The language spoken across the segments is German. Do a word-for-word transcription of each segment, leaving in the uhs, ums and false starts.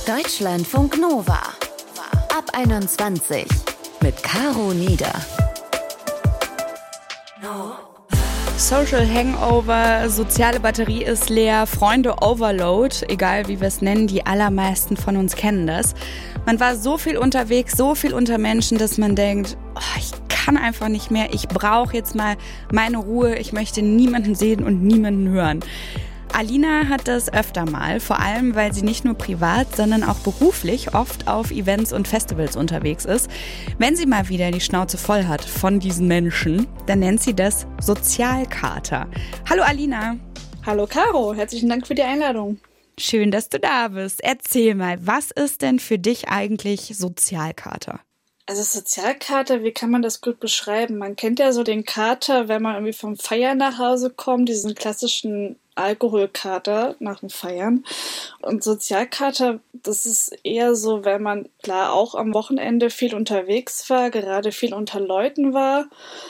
Deutschlandfunk Nova. Ab einundzwanzig mit Caro Nieder. Social Hangover, soziale Batterie ist leer, Freunde Overload, egal wie wir es nennen, die allermeisten von uns kennen das. Man war so viel unterwegs, so viel unter Menschen, dass man denkt, oh, ich kann einfach nicht mehr, ich brauche jetzt mal meine Ruhe, ich möchte niemanden sehen und niemanden hören. Alina hat das öfter mal, vor allem weil sie nicht nur privat, sondern auch beruflich oft auf Events und Festivals unterwegs ist. Wenn sie mal wieder die Schnauze voll hat von diesen Menschen, dann nennt sie das Sozialkater. Hallo Alina. Hallo Caro, herzlichen Dank für die Einladung. Schön, dass du da bist. Erzähl mal, was ist denn für dich eigentlich Sozialkater? Also Sozialkater, wie kann man das gut beschreiben? Man kennt ja so den Kater, wenn man irgendwie vom Feiern nach Hause kommt, diesen klassischen Alkoholkater nach dem Feiern. Und Sozialkater, das ist eher so, wenn man klar auch am Wochenende viel unterwegs war, gerade viel unter Leuten war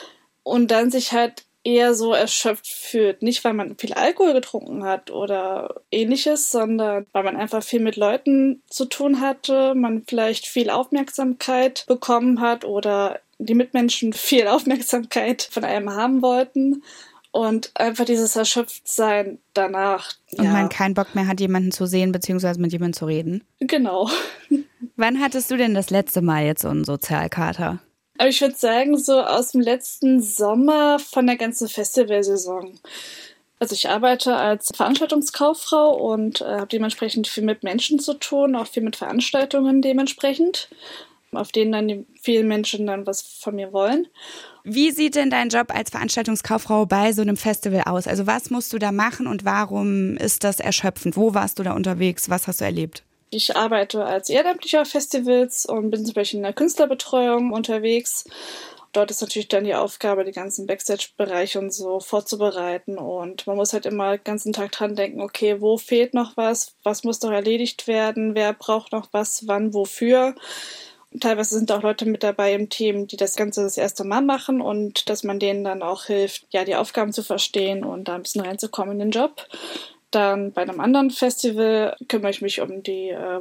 und dann sich halt eher so erschöpft fühlt. Nicht, weil man viel Alkohol getrunken hat oder ähnliches, sondern weil man einfach viel mit Leuten zu tun hatte, man vielleicht viel Aufmerksamkeit bekommen hat oder die Mitmenschen viel Aufmerksamkeit von einem haben wollten und einfach dieses Erschöpftsein danach. Und ja. man keinen Bock mehr hat, jemanden zu sehen bzw. mit jemandem zu reden. Genau. Wann hattest du denn das letzte Mal jetzt so einen Sozialkater? Aber ich würde sagen, so aus dem letzten Sommer von der ganzen Festivalsaison. Also ich arbeite als Veranstaltungskauffrau und äh, habe dementsprechend viel mit Menschen zu tun, auch viel mit Veranstaltungen dementsprechend, auf denen dann die vielen Menschen dann was von mir wollen. Wie sieht denn dein Job als Veranstaltungskauffrau bei so einem Festival aus? Also was musst du da machen und warum ist das erschöpfend? Wo warst du da unterwegs? Was hast du erlebt? Ich arbeite als Ehrenamtlicher auf Festivals und bin zum Beispiel in der Künstlerbetreuung unterwegs. Dort ist natürlich dann die Aufgabe, die ganzen Backstage-Bereiche und so vorzubereiten. Und man muss halt immer den ganzen Tag dran denken, okay, wo fehlt noch was? Was muss noch erledigt werden? Wer braucht noch was? Wann? Wofür? Teilweise sind auch Leute mit dabei im Team, die das Ganze das erste Mal machen und dass man denen dann auch hilft, ja, die Aufgaben zu verstehen und da ein bisschen reinzukommen in den Job. Dann bei einem anderen Festival kümmere ich mich um die äh,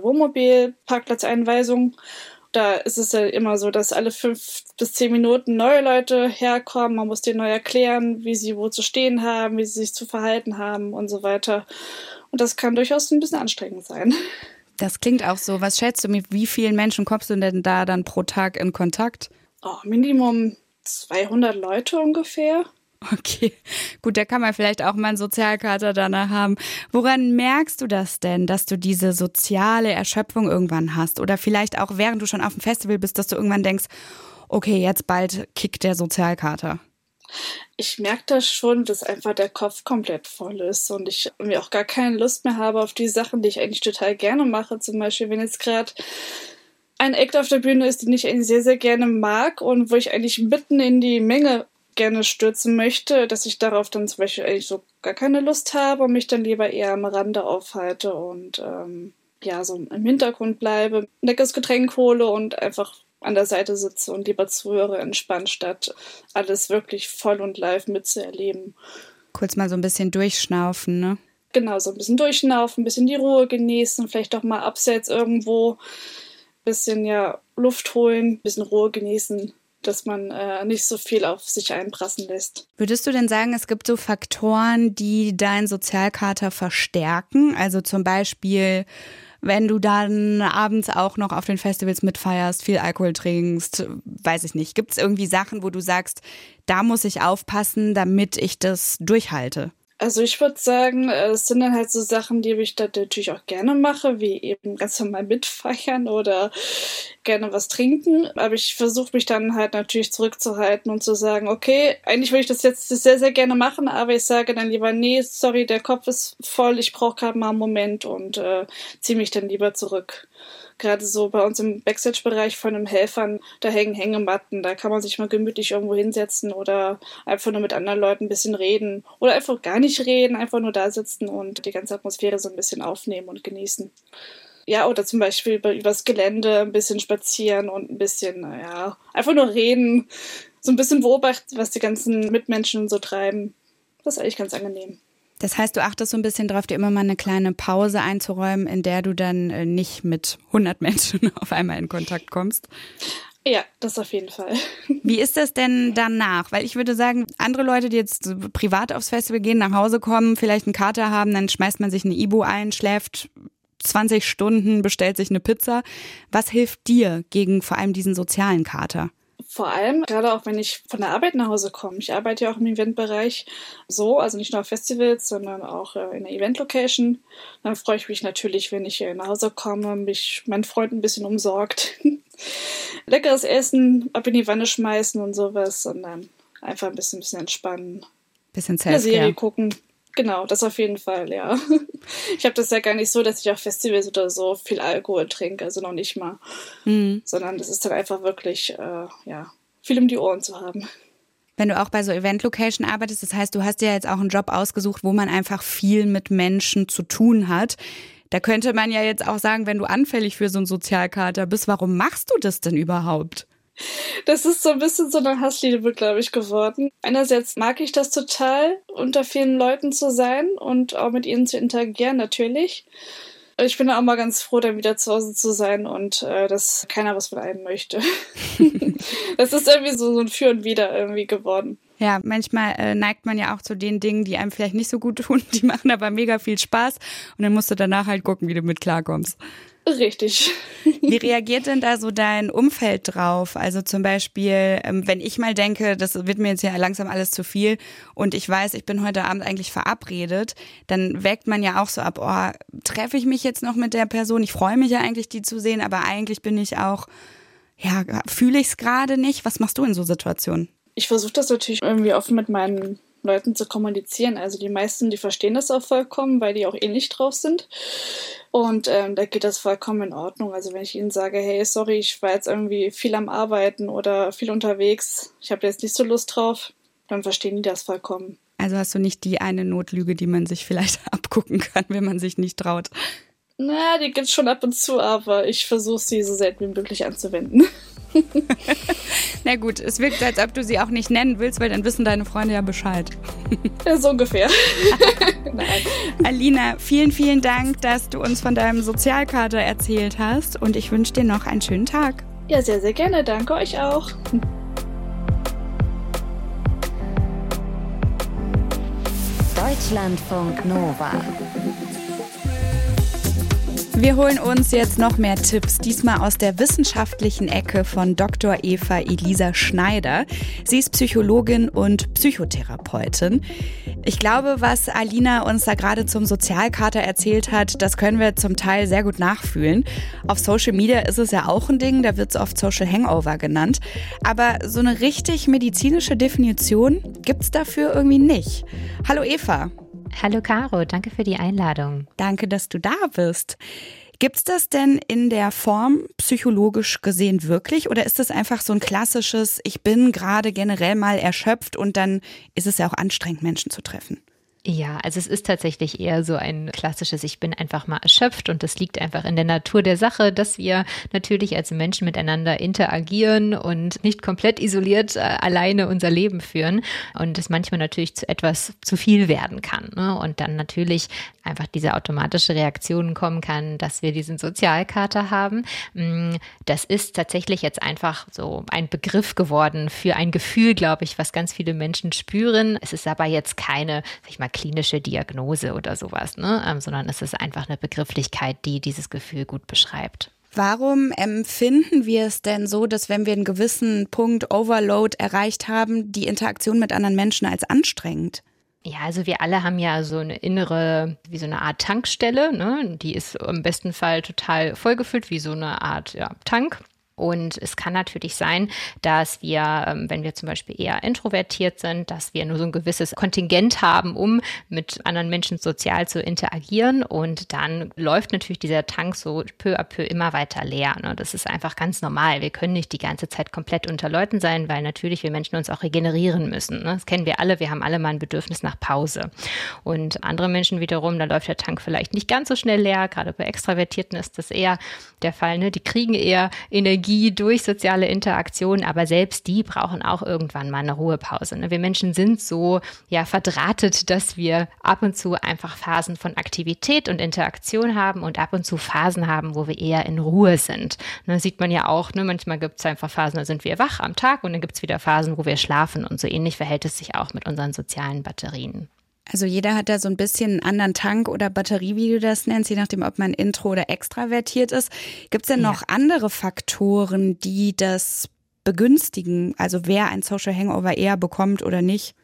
Wohnmobil-Parkplatzeinweisung. Da ist es ja immer so, dass alle fünf bis zehn Minuten neue Leute herkommen. Man muss denen neu erklären, wie sie wo zu stehen haben, wie sie sich zu verhalten haben und so weiter. Und das kann durchaus ein bisschen anstrengend sein. Das klingt auch so. Was schätzt du, mit wie vielen Menschen kommst du denn da dann pro Tag in Kontakt? Oh, Minimum zweihundert Leute ungefähr. Okay, gut, da kann man vielleicht auch mal einen Sozialkater danach haben. Woran merkst du das denn, dass du diese soziale Erschöpfung irgendwann hast? Oder vielleicht auch, während du schon auf dem Festival bist, dass du irgendwann denkst, okay, jetzt bald kickt der Sozialkater. Ich merke das schon, dass einfach der Kopf komplett voll ist und ich mir auch gar keine Lust mehr habe auf die Sachen, die ich eigentlich total gerne mache. Zum Beispiel, wenn jetzt gerade ein Act auf der Bühne ist, den ich eigentlich sehr, sehr gerne mag und wo ich eigentlich mitten in die Menge gerne stürzen möchte, dass ich darauf dann zum Beispiel eigentlich so gar keine Lust habe und mich dann lieber eher am Rande aufhalte und ähm, ja, so im Hintergrund bleibe, ein leckeres Getränk hole und einfach an der Seite sitze und lieber zuhöre entspannt, statt alles wirklich voll und live mitzuerleben. Kurz mal so ein bisschen durchschnaufen, ne? Genau, so ein bisschen durchschnaufen, ein bisschen die Ruhe genießen, vielleicht auch mal abseits irgendwo, ein bisschen ja Luft holen, ein bisschen Ruhe genießen, dass man äh, nicht so viel auf sich einprassen lässt. Würdest du denn sagen, es gibt so Faktoren, die deinen Sozialkater verstärken? Also zum Beispiel, wenn du dann abends auch noch auf den Festivals mitfeierst, viel Alkohol trinkst, weiß ich nicht. Gibt es irgendwie Sachen, wo du sagst, da muss ich aufpassen, damit ich das durchhalte? Also ich würde sagen, es sind dann halt so Sachen, die ich da natürlich auch gerne mache, wie eben ganz normal mitfeiern oder gerne was trinken. Aber ich versuche mich dann halt natürlich zurückzuhalten und zu sagen, okay, eigentlich würde ich das jetzt sehr, sehr gerne machen, aber ich sage dann lieber, nee, sorry, der Kopf ist voll, ich brauche gerade mal einen Moment und äh, ziehe mich dann lieber zurück. Gerade so bei uns im Backstage-Bereich von den Helfern, da hängen Hängematten, da kann man sich mal gemütlich irgendwo hinsetzen oder einfach nur mit anderen Leuten ein bisschen reden oder einfach gar nicht reden, einfach nur da sitzen und die ganze Atmosphäre so ein bisschen aufnehmen und genießen. Ja, oder zum Beispiel über, übers Gelände ein bisschen spazieren und ein bisschen, naja, einfach nur reden, so ein bisschen beobachten, was die ganzen Mitmenschen so treiben. Das ist eigentlich ganz angenehm. Das heißt, du achtest so ein bisschen drauf, dir immer mal eine kleine Pause einzuräumen, in der du dann nicht mit hundert Menschen auf einmal in Kontakt kommst? Ja, das auf jeden Fall. Wie ist das denn danach? Weil ich würde sagen, andere Leute, die jetzt privat aufs Festival gehen, nach Hause kommen, vielleicht einen Kater haben, dann schmeißt man sich eine Ibu ein, schläft zwanzig Stunden, bestellt sich eine Pizza. Was hilft dir gegen vor allem diesen sozialen Kater? Vor allem, gerade auch wenn ich von der Arbeit nach Hause komme. Ich arbeite ja auch im Eventbereich so, also nicht nur auf Festivals, sondern auch in der Event-Location. Dann freue ich mich natürlich, wenn ich nach Hause komme, mich mein Freund ein bisschen umsorgt. Leckeres Essen, ab in die Wanne schmeißen und sowas und dann einfach ein bisschen, bisschen entspannen. Bisschen Selfcare. Eine Serie gucken. Genau, das auf jeden Fall, ja. Ich habe das ja gar nicht so, dass ich auf Festivals oder so viel Alkohol trinke, also noch nicht mal. Mhm. Sondern das ist dann einfach wirklich, äh, ja, viel um die Ohren zu haben. Wenn du auch bei so Event-Location arbeitest, das heißt, du hast dir jetzt auch einen Job ausgesucht, wo man einfach viel mit Menschen zu tun hat. Da könnte man ja jetzt auch sagen, wenn du anfällig für so einen Sozialkater bist, warum machst du das denn überhaupt? Das ist so ein bisschen so eine Hassliebe, glaube ich, geworden. Einerseits mag ich das total, unter vielen Leuten zu sein und auch mit ihnen zu interagieren, natürlich. Ich bin auch mal ganz froh, dann wieder zu Hause zu sein und äh, dass keiner was von einem möchte. Das ist irgendwie so, so ein Für und Wider irgendwie geworden. Ja, manchmal äh, neigt man ja auch zu den Dingen, die einem vielleicht nicht so gut tun, die machen aber mega viel Spaß und dann musst du danach halt gucken, wie du mit klarkommst. Richtig. Wie reagiert denn da so dein Umfeld drauf? Also zum Beispiel, wenn ich mal denke, das wird mir jetzt ja langsam alles zu viel und ich weiß, ich bin heute Abend eigentlich verabredet, dann wägt man ja auch so ab, oh, treffe ich mich jetzt noch mit der Person? Ich freue mich ja eigentlich, die zu sehen, aber eigentlich bin ich auch, ja, fühle ich es gerade nicht. Was machst du in so Situationen? Ich versuche das natürlich irgendwie offen mit meinen Leuten zu kommunizieren. Also die meisten, die verstehen das auch vollkommen, weil die auch ähnlich drauf sind. Und ähm, da geht das vollkommen in Ordnung. Also wenn ich ihnen sage, hey, sorry, ich war jetzt irgendwie viel am Arbeiten oder viel unterwegs, ich habe jetzt nicht so Lust drauf, dann verstehen die das vollkommen. Also hast du nicht die eine Notlüge, die man sich vielleicht abgucken kann, wenn man sich nicht traut? Na, die gibt's schon ab und zu, aber ich versuche sie so selten wie möglich anzuwenden. Na gut, es wirkt, als ob du sie auch nicht nennen willst, weil dann wissen deine Freunde ja Bescheid. Ja, so ungefähr. Nein. Alina, vielen, vielen Dank, dass du uns von deinem Sozialkater erzählt hast und ich wünsche dir noch einen schönen Tag. Ja, sehr, sehr gerne. Danke euch auch. Deutschlandfunk Nova. Wir holen uns jetzt noch mehr Tipps, diesmal aus der wissenschaftlichen Ecke von Doktor Eva Elisa Schneider. Sie ist Psychologin und Psychotherapeutin. Ich glaube, was Alina uns da gerade zum Sozialkater erzählt hat, das können wir zum Teil sehr gut nachfühlen. Auf Social Media ist es ja auch ein Ding, da wird es oft Social Hangover genannt. Aber so eine richtig medizinische Definition gibt's dafür irgendwie nicht. Hallo Eva. Hallo Caro, danke für die Einladung. Danke, dass du da bist. Gibt's das denn in der Form psychologisch gesehen wirklich oder ist das einfach so ein klassisches, ich bin gerade generell mal erschöpft und dann ist es ja auch anstrengend, Menschen zu treffen? Ja, also es ist tatsächlich eher so ein klassisches, ich bin einfach mal erschöpft und das liegt einfach in der Natur der Sache, dass wir natürlich als Menschen miteinander interagieren und nicht komplett isoliert äh, alleine unser Leben führen und es manchmal natürlich zu etwas zu viel werden kann, ne? Und dann natürlich einfach diese automatische Reaktion kommen kann, dass wir diesen Sozialkater haben. Das ist tatsächlich jetzt einfach so ein Begriff geworden für ein Gefühl, glaube ich, was ganz viele Menschen spüren. Es ist aber jetzt keine, sag ich mal, klinische Diagnose oder sowas, ne? Ähm, sondern es ist einfach eine Begrifflichkeit, die dieses Gefühl gut beschreibt. Warum empfinden wir es denn so, dass wenn wir einen gewissen Punkt Overload erreicht haben, die Interaktion mit anderen Menschen als anstrengend? Ja, also wir alle haben ja so eine innere, wie so eine Art Tankstelle, ne? Die ist im besten Fall total vollgefüllt, wie so eine Art ja, Tank. Und es kann natürlich sein, dass wir, wenn wir zum Beispiel eher introvertiert sind, dass wir nur so ein gewisses Kontingent haben, um mit anderen Menschen sozial zu interagieren. Und dann läuft natürlich dieser Tank so peu à peu immer weiter leer. Ne? Das ist einfach ganz normal. Wir können nicht die ganze Zeit komplett unter Leuten sein, weil natürlich wir Menschen uns auch regenerieren müssen. Ne? Das kennen wir alle. Wir haben alle mal ein Bedürfnis nach Pause. Und andere Menschen wiederum, da läuft der Tank vielleicht nicht ganz so schnell leer. Gerade bei Extravertierten ist das eher der Fall. Ne? Die kriegen eher Energie Energie durch soziale Interaktion, aber selbst die brauchen auch irgendwann mal eine Ruhepause. Ne? Wir Menschen sind so ja verdrahtet, dass wir ab und zu einfach Phasen von Aktivität und Interaktion haben und ab und zu Phasen haben, wo wir eher in Ruhe sind. Ne, sieht man ja auch, ne, manchmal gibt es einfach Phasen, da sind wir wach am Tag und dann gibt es wieder Phasen, wo wir schlafen und so ähnlich verhält es sich auch mit unseren sozialen Batterien. Also jeder hat da so ein bisschen einen anderen Tank oder Batterie, wie du das nennst, je nachdem, ob man intro- oder extravertiert ist. Gibt es denn ja. noch andere Faktoren, die das begünstigen? Also wer ein Social Hangover eher bekommt oder nicht?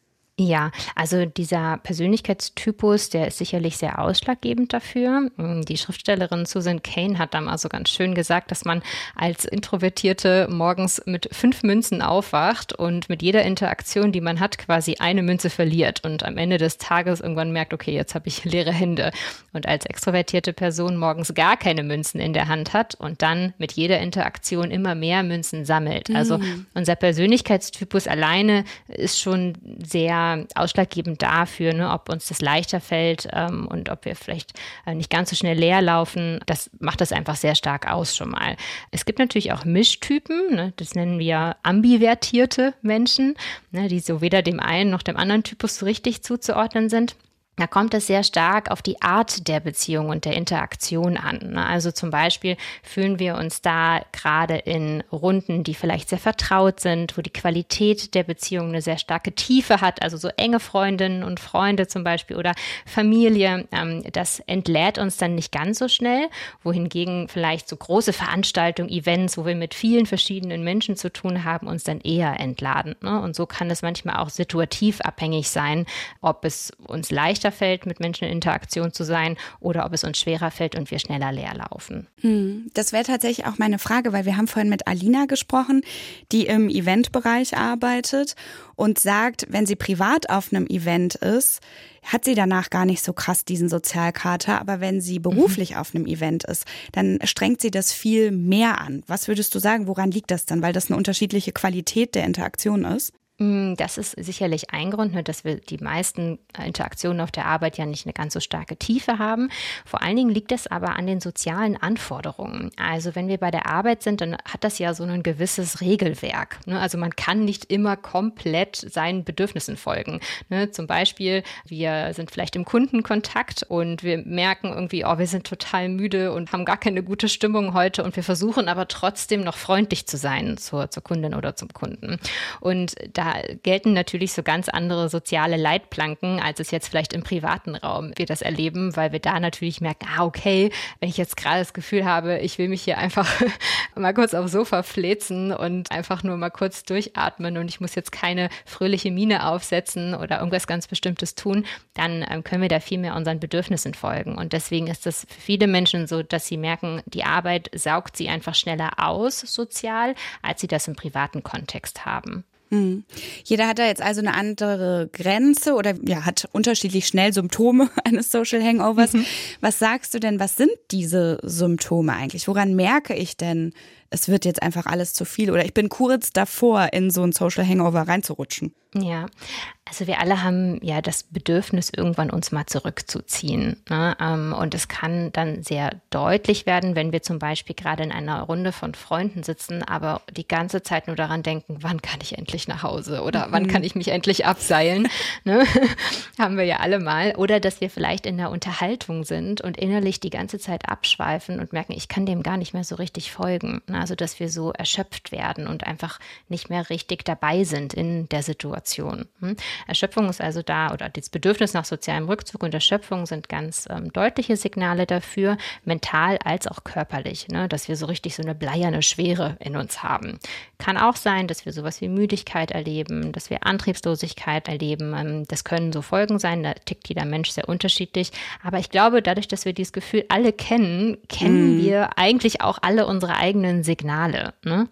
Ja, also dieser Persönlichkeitstypus, der ist sicherlich sehr ausschlaggebend dafür. Die Schriftstellerin Susan Cain hat da mal so ganz schön gesagt, dass man als Introvertierte morgens mit fünf Münzen aufwacht und mit jeder Interaktion, die man hat, quasi eine Münze verliert und am Ende des Tages irgendwann merkt, okay, jetzt habe ich leere Hände. Und als extrovertierte Person morgens gar keine Münzen in der Hand hat und dann mit jeder Interaktion immer mehr Münzen sammelt. Also mm. unser Persönlichkeitstypus alleine ist schon sehr ausschlaggebend dafür, ne, ob uns das leichter fällt ähm, und ob wir vielleicht äh, nicht ganz so schnell leer laufen. Das macht das einfach sehr stark aus schon mal. Es gibt natürlich auch Mischtypen, ne, das nennen wir ambivertierte Menschen, ne, die so weder dem einen noch dem anderen Typus so richtig zuzuordnen sind. Da kommt es sehr stark auf die Art der Beziehung und der Interaktion an. Also zum Beispiel fühlen wir uns da gerade in Runden, die vielleicht sehr vertraut sind, wo die Qualität der Beziehung eine sehr starke Tiefe hat, also so enge Freundinnen und Freunde zum Beispiel oder Familie. Das entlädt uns dann nicht ganz so schnell, wohingegen vielleicht so große Veranstaltungen, Events, wo wir mit vielen verschiedenen Menschen zu tun haben, uns dann eher entladen. Und so kann es manchmal auch situativ abhängig sein, ob es uns leichter fällt, mit Menschen in Interaktion zu sein oder ob es uns schwerer fällt und wir schneller leer laufen. Das wäre tatsächlich auch meine Frage, weil wir haben vorhin mit Alina gesprochen, die im Eventbereich arbeitet und sagt, wenn sie privat auf einem Event ist, hat sie danach gar nicht so krass diesen Sozialkater, aber wenn sie beruflich mhm. auf einem Event ist, dann strengt sie das viel mehr an. Was würdest du sagen, woran liegt das dann? Weil das eine unterschiedliche Qualität der Interaktion ist? Das ist sicherlich ein Grund, dass wir die meisten Interaktionen auf der Arbeit ja nicht eine ganz so starke Tiefe haben. Vor allen Dingen liegt es aber an den sozialen Anforderungen. Also wenn wir bei der Arbeit sind, dann hat das ja so ein gewisses Regelwerk. Also man kann nicht immer komplett seinen Bedürfnissen folgen. Zum Beispiel, wir sind vielleicht im Kundenkontakt und wir merken irgendwie, oh, wir sind total müde und haben gar keine gute Stimmung heute und wir versuchen aber trotzdem noch freundlich zu sein zur, zur Kundin oder zum Kunden. Und da gelten natürlich so ganz andere soziale Leitplanken, als es jetzt vielleicht im privaten Raum wir das erleben, weil wir da natürlich merken, ah okay, wenn ich jetzt gerade das Gefühl habe, ich will mich hier einfach mal kurz aufs Sofa fläzen und einfach nur mal kurz durchatmen und ich muss jetzt keine fröhliche Miene aufsetzen oder irgendwas ganz Bestimmtes tun, dann ähm, können wir da viel mehr unseren Bedürfnissen folgen. Und deswegen ist das für viele Menschen so, dass sie merken, die Arbeit saugt sie einfach schneller aus sozial, als sie das im privaten Kontext haben. Hm. Jeder hat da jetzt also eine andere Grenze oder ja, hat unterschiedlich schnell Symptome eines Social Hangovers. Mhm. Was sagst du denn, was sind diese Symptome eigentlich? Woran merke ich denn, es wird jetzt einfach alles zu viel oder ich bin kurz davor, in so ein Social Hangover reinzurutschen? Ja, also wir alle haben ja das Bedürfnis, irgendwann uns mal zurückzuziehen. Ne? Und es kann dann sehr deutlich werden, wenn wir zum Beispiel gerade in einer Runde von Freunden sitzen, aber die ganze Zeit nur daran denken, wann kann ich endlich nach Hause oder mhm. wann kann ich mich endlich abseilen. Ne? Haben wir ja alle mal. Oder dass wir vielleicht in der Unterhaltung sind und innerlich die ganze Zeit abschweifen und merken, ich kann dem gar nicht mehr so richtig folgen. Ne? Also dass wir so erschöpft werden und einfach nicht mehr richtig dabei sind in der Situation. Hm? Erschöpfung ist also da oder das Bedürfnis nach sozialem Rückzug und Erschöpfung sind ganz ähm, deutliche Signale dafür, mental als auch körperlich, ne? Dass wir so richtig so eine bleierne Schwere in uns haben. Kann auch sein, dass wir sowas wie Müdigkeit erleben, dass wir Antriebslosigkeit erleben. Ähm, das können so Folgen sein, da tickt jeder Mensch sehr unterschiedlich. Aber ich glaube, dadurch, dass wir dieses Gefühl alle kennen, kennen mm. wir eigentlich auch alle unsere eigenen Signale, ne?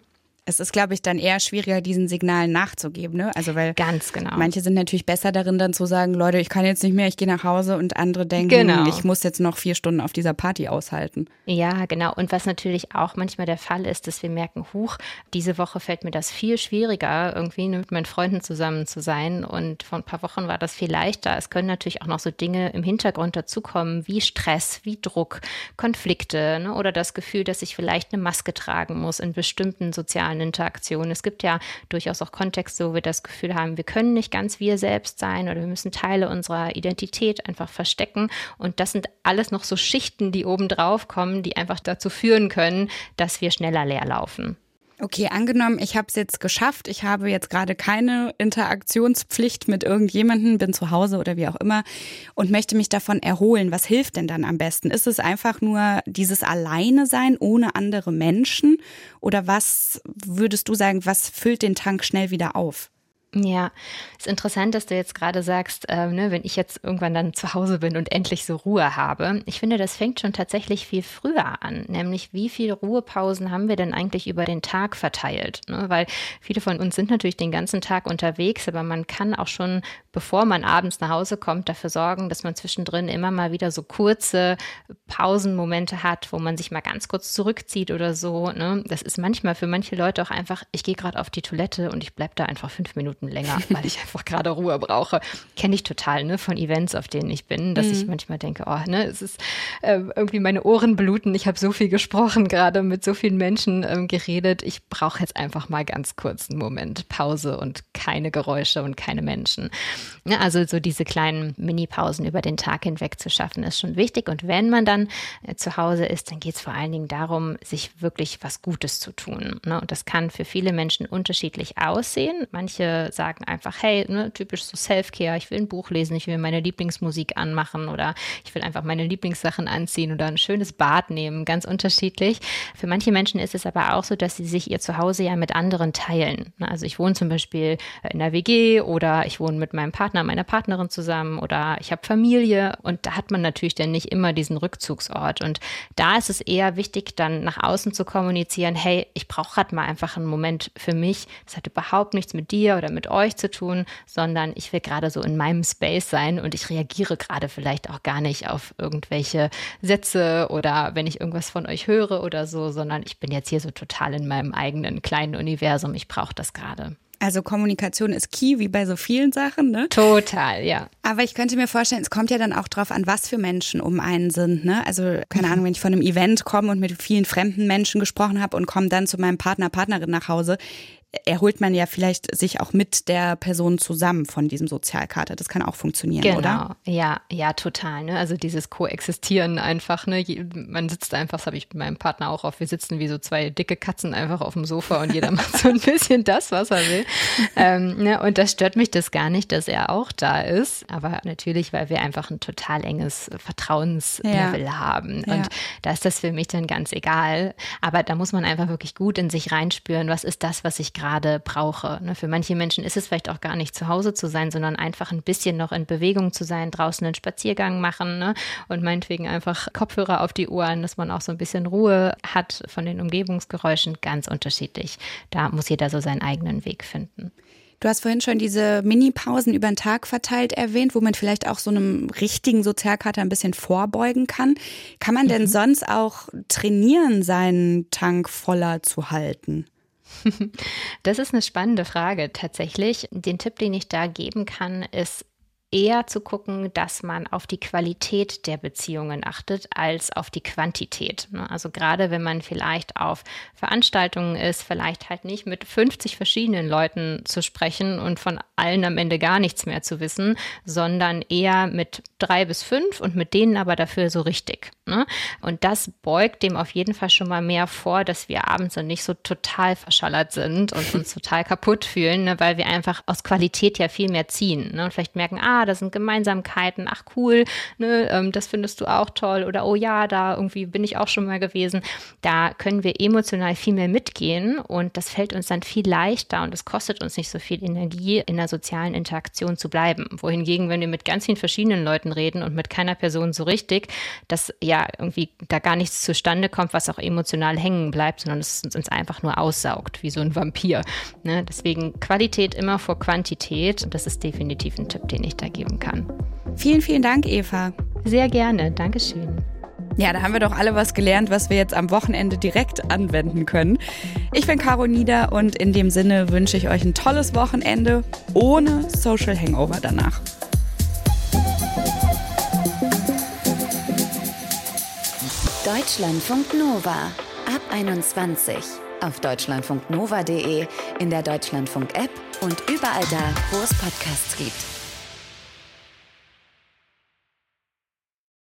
Es ist, glaube ich, dann eher schwieriger, diesen Signalen nachzugeben, ne? Also weil Ganz genau. Manche sind natürlich besser darin, dann zu sagen, Leute, ich kann jetzt nicht mehr, ich gehe nach Hause, und andere denken, Genau. ich muss jetzt noch vier Stunden auf dieser Party aushalten. Ja, genau. Und was natürlich auch manchmal der Fall ist, dass wir merken, huch, diese Woche fällt mir das viel schwieriger, irgendwie mit meinen Freunden zusammen zu sein. Und vor ein paar Wochen war das viel leichter. Es können natürlich auch noch so Dinge im Hintergrund dazukommen, wie Stress, wie Druck, Konflikte, ne? Oder das Gefühl, dass ich vielleicht eine Maske tragen muss in bestimmten sozialen Interaktionen. Es gibt ja durchaus auch Kontexte, wo wir das Gefühl haben, wir können nicht ganz wir selbst sein oder wir müssen Teile unserer Identität einfach verstecken. Und das sind alles noch so Schichten, die oben drauf kommen, die einfach dazu führen können, dass wir schneller leer laufen. Okay, angenommen, ich habe es jetzt geschafft, ich habe jetzt gerade keine Interaktionspflicht mit irgendjemandem, bin zu Hause oder wie auch immer und möchte mich davon erholen. Was hilft denn dann am besten? Ist es einfach nur dieses Alleine-Sein ohne andere Menschen? Oder was würdest du sagen, was füllt den Tank schnell wieder auf? Ja, ist interessant, dass du jetzt gerade sagst, äh, ne, wenn ich jetzt irgendwann dann zu Hause bin und endlich so Ruhe habe. Ich finde, das fängt schon tatsächlich viel früher an, nämlich wie viele Ruhepausen haben wir denn eigentlich über den Tag verteilt? Ne? Weil viele von uns sind natürlich den ganzen Tag unterwegs, aber man kann auch schon, bevor man abends nach Hause kommt, dafür sorgen, dass man zwischendrin immer mal wieder so kurze Pausenmomente hat, wo man sich mal ganz kurz zurückzieht oder so. Ne? Das ist manchmal für manche Leute auch einfach, ich gehe gerade auf die Toilette und ich bleibe da einfach fünf Minuten länger, weil ich einfach gerade Ruhe brauche. Kenne ich total, ne, von Events, auf denen ich bin, dass mhm. ich manchmal denke, oh, ne, es ist äh, irgendwie meine Ohren bluten, ich habe so viel gesprochen, gerade mit so vielen Menschen ähm, geredet, ich brauche jetzt einfach mal ganz kurz einen Moment Pause und keine Geräusche und keine Menschen. Ja, also so diese kleinen Mini-Pausen über den Tag hinweg zu schaffen, ist schon wichtig. Und wenn man dann äh, zu Hause ist, dann geht es vor allen Dingen darum, sich wirklich was Gutes zu tun. Ne? Und das kann für viele Menschen unterschiedlich aussehen. Manche sagen einfach, hey, ne, typisch so Self-Care, ich will ein Buch lesen, ich will meine Lieblingsmusik anmachen oder ich will einfach meine Lieblingssachen anziehen oder ein schönes Bad nehmen, ganz unterschiedlich. Für manche Menschen ist es aber auch so, dass sie sich ihr Zuhause ja mit anderen teilen. Also ich wohne zum Beispiel in einer W G oder ich wohne mit meinem Partner, meiner Partnerin zusammen oder ich habe Familie und da hat man natürlich dann nicht immer diesen Rückzugsort und da ist es eher wichtig, dann nach außen zu kommunizieren, hey, ich brauche gerade mal einfach einen Moment für mich, das hat überhaupt nichts mit dir oder mit euch zu tun, sondern ich will gerade so in meinem Space sein und ich reagiere gerade vielleicht auch gar nicht auf irgendwelche Sätze oder wenn ich irgendwas von euch höre oder so, sondern ich bin jetzt hier so total in meinem eigenen kleinen Universum, ich brauche das gerade. Also Kommunikation ist key, wie bei so vielen Sachen, ne? Total, ja. Aber ich könnte mir vorstellen, es kommt ja dann auch drauf an, was für Menschen um einen sind, ne? Also, keine Ahnung, wenn ich von einem Event komme und mit vielen fremden Menschen gesprochen habe und komme dann zu meinem Partner, Partnerin nach Hause, erholt man ja vielleicht sich auch mit der Person zusammen von diesem Sozialkater. Das kann auch funktionieren, genau. Oder? Ja, ja, total. Ne? Also dieses Koexistieren einfach. Ne? Man sitzt einfach, das habe ich mit meinem Partner auch auf, wir sitzen wie so zwei dicke Katzen einfach auf dem Sofa und jeder macht so ein bisschen das, was er will. ähm, ne? Und das stört mich das gar nicht, dass er auch da ist. Aber natürlich, weil wir einfach ein total enges Vertrauenslevel ja. haben. Und ja. da ist das für mich dann ganz egal. Aber da muss man einfach wirklich gut in sich reinspüren, was ist das, was ich gerade brauche. Für manche Menschen ist es vielleicht auch gar nicht zu Hause zu sein, sondern einfach ein bisschen noch in Bewegung zu sein, draußen einen Spaziergang machen, ne? Und meinetwegen einfach Kopfhörer auf die Ohren, dass man auch so ein bisschen Ruhe hat von den Umgebungsgeräuschen, ganz unterschiedlich. Da muss jeder so seinen eigenen Weg finden. Du hast vorhin schon diese Mini-Pausen über den Tag verteilt erwähnt, wo man vielleicht auch so einem richtigen Sozialkater ein bisschen vorbeugen kann. Kann man denn mhm. sonst auch trainieren, seinen Tank voller zu halten? Das ist eine spannende Frage tatsächlich. Den Tipp, den ich da geben kann, ist eher zu gucken, dass man auf die Qualität der Beziehungen achtet, als auf die Quantität. Also gerade wenn man vielleicht auf Veranstaltungen ist, vielleicht halt nicht mit fünfzig verschiedenen Leuten zu sprechen und von allen am Ende gar nichts mehr zu wissen, sondern eher mit drei bis fünf und mit denen aber dafür so richtig. Und das beugt dem auf jeden Fall schon mal mehr vor, dass wir abends dann nicht so total verschallert sind und uns total kaputt fühlen, weil wir einfach aus Qualität ja viel mehr ziehen. Und vielleicht merken, ah, da sind Gemeinsamkeiten, ach cool, ne, ähm, das findest du auch toll oder oh ja, da irgendwie bin ich auch schon mal gewesen. Da können wir emotional viel mehr mitgehen und das fällt uns dann viel leichter und es kostet uns nicht so viel Energie, in einer sozialen Interaktion zu bleiben. Wohingegen, wenn wir mit ganz vielen verschiedenen Leuten reden und mit keiner Person so richtig, das ja ja irgendwie da gar nichts zustande kommt, was auch emotional hängen bleibt, sondern es uns einfach nur aussaugt, wie so ein Vampir. Ne? Deswegen Qualität immer vor Quantität. Und das ist definitiv ein Tipp, den ich da geben kann. Vielen, vielen Dank, Eva. Sehr gerne. Dankeschön. Ja, da haben wir doch alle was gelernt, was wir jetzt am Wochenende direkt anwenden können. Ich bin Caro Nieder und in dem Sinne wünsche ich euch ein tolles Wochenende ohne Social Hangover danach. Deutschlandfunk Nova ab einundzwanzig auf deutschlandfunknova punkt de, in der Deutschlandfunk-App und überall da, wo es Podcasts gibt.